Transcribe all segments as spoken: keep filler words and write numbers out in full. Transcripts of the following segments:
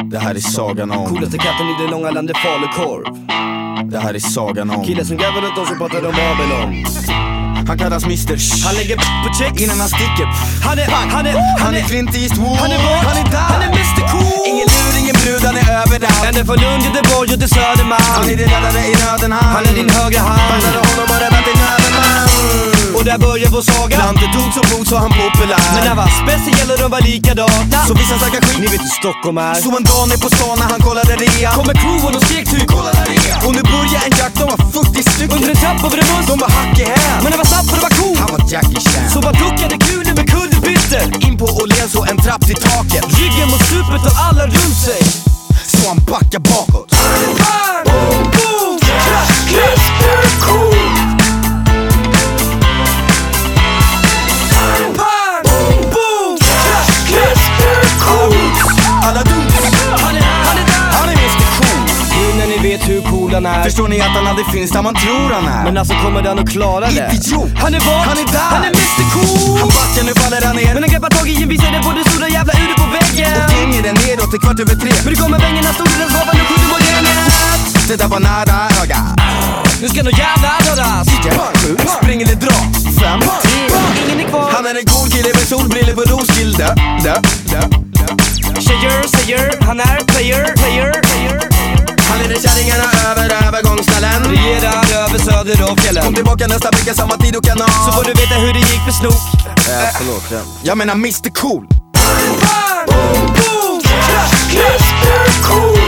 Det här är sagan om coolaste katten i det långa landet falukorv. Det här är sagan om killen som gräver runt oss och pratar om Babylon. Han kallas mister Shh. Han lägger på checks innan han sticker. Han är, han är, han är, han är Clint Eastwood. Han är bort, han är där. Han är mister Cool. Ingen lur, ingen brud, han är överallt. Han är från Lund, Göteborg och till Södermalm. Han är din räddare i nöden, han Han är din högra hand. Bandade honom och räddat din överman. Och där börjar vår saga. Plantet tog så fort så han populär. Men när var speciell och de var likadana. Så vissa snackar skit. Ni vet hur Stockholm är. Så en dag ner på stan när han kollade rea. Kommer crewen och skrek typ kolla där rea. Och nu börjar en jakt, de var fyrtio stycken. Under en trapp över en buss. De var hack i häl. Men det var snabbt för det var cool. Han var Jackie Chan. Så man duckade kulen med kullerbyttor. In på Åhléns och en trapp till taket. Ryggen mot supet och alla runt sig. Så han backar bakåt. Bang! Boom! Boom! Crash! Crash! Cool! Bang! Boom! Crash! Crash! Cool! Alla dudes. Han är, han är där! Han är mister Cool. Nu när ni vet hur cool han är. Förstår ni att han aldrig finns där man tror han är. Men alltså kommer han att klara det? Idiot. Han är bort! Han är där. Han är mister Cool! Han backar, nu faller han ner. Men han greppar tag i en visade på det stora jävla uret på väggen. Och hänger den nedåt till kvart över tre. Men det kommer vängerna stod i den svavan och skjuter mot genet. Det där var nära öga. Nu ska nog jävla röras. Sju, spring eller dra. Fem, tre. Ingen är kvar. Han är en cool kille med solbriller på Roskilde. Dö, dö, dö. Tjejer säger han är player, player, player. Han leder kärringarna över övergångsställen. Regerar över söder och fjällen. Kom tillbaka nästa vecka, samma tid och kanal. Så får du veta hur det gick för snok. Äh, förlåt, ja. Jag menar mister Cool. Bang! Boom! Boom! Crash! Crash! Cool!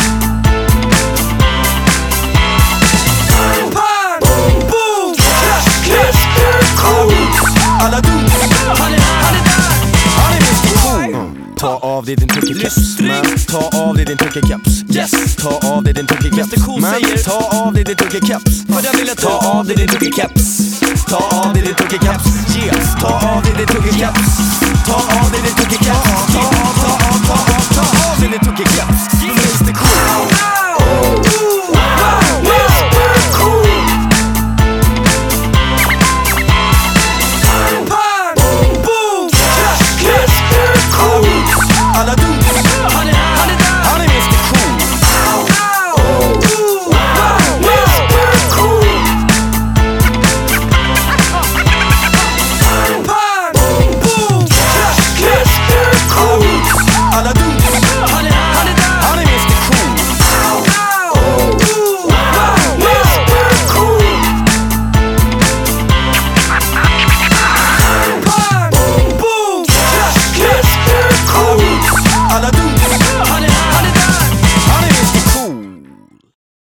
Bang! Boom! Crash! Crash! Cool! Alla dudes. Han är, han är där! Han är mister Cool. Ta av dig din tryckerkeps, man. Ta av dig din tryckerkeps. Yes! Ta av dig din tryckerkeps, mister Cool man. säger. Ta av dig din tryckerkeps. För jag ville Ta av dig din tryckerkeps. Ta av dig din tryckerkeps. Yes. Ta av dig din tryckerkeps. Ta av dig din tryckerkeps. Ta av, ta av.